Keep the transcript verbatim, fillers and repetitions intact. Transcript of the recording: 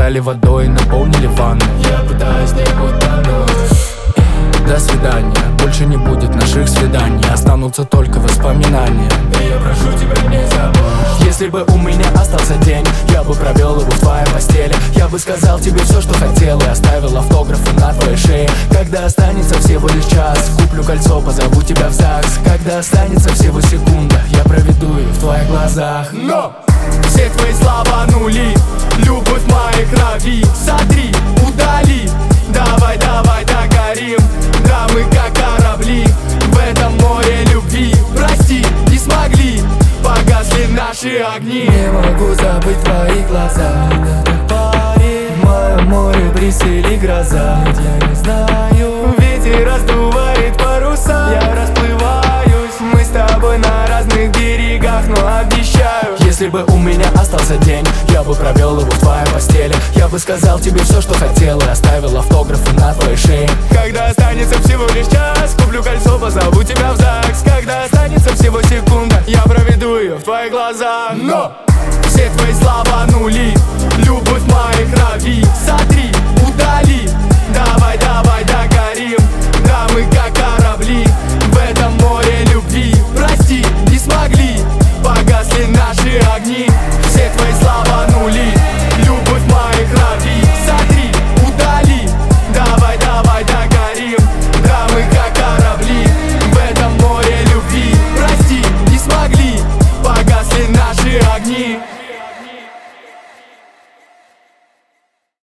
накачали водой и наполнили ванну. Я пытаюсь не утонуть. До свидания, больше не будет наших свиданий, останутся только воспоминания. И я прошу тебя, не забудь. Если бы у меня остался день, я бы провел его в твоей постели. Я бы сказал тебе все, что хотел, и оставил автографы на твоей шее. Когда останется всего лишь час, куплю кольцо, позову тебя в ЗАГС. Когда останется всего секунда, я проведу ее в твоих глазах. Но все твои слова нули, любовь в моей крови. Сотри, удали, давай, давай догорим. Да, мы как корабли в этом море любви. Прости, не смогли, погасли наши огни. Не могу забыть твои глаза, в моем море бриз или гроза. Я не знаю, Ветер раздувает паруса, я расплываюсь. мы с тобой на разных берегах, но обещаю. Если бы у меня остался день, я бы провел его в твоей постели. Я бы сказал тебе все, что хотел, и оставил автограф